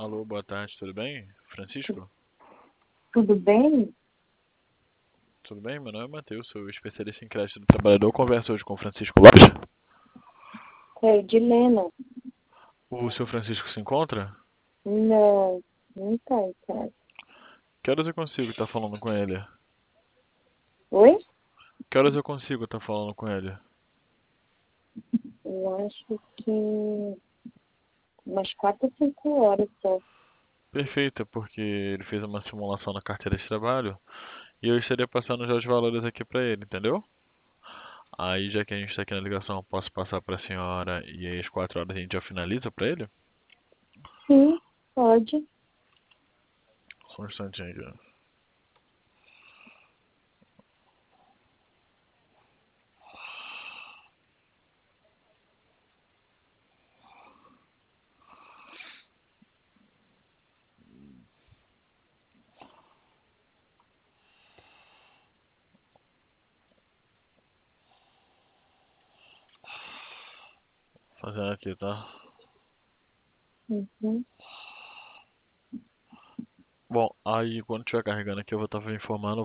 Alô, boa tarde, tudo bem? Francisco? Tudo bem? Tudo bem? Meu nome é Matheus, sou especialista em crédito do trabalhador. Converso hoje com o Francisco Lopes. É, Dilena? O seu Francisco se encontra? Não, não tá em casa. Que horas eu consigo estar falando com ele? Oi? Que horas eu consigo estar falando com ele? Eu acho que umas 4 ou 5 horas só. Perfeito, porque ele fez uma simulação na carteira de trabalho e eu estaria passando já os valores aqui pra ele, entendeu? Aí, já que a gente está aqui na ligação, eu posso passar pra senhora e aí às 4 horas a gente já finaliza pra ele? Sim, pode. Só um instantinho aqui. Fazendo aqui, tá? Uhum. Bom, aí quando estiver carregando aqui eu vou estar informando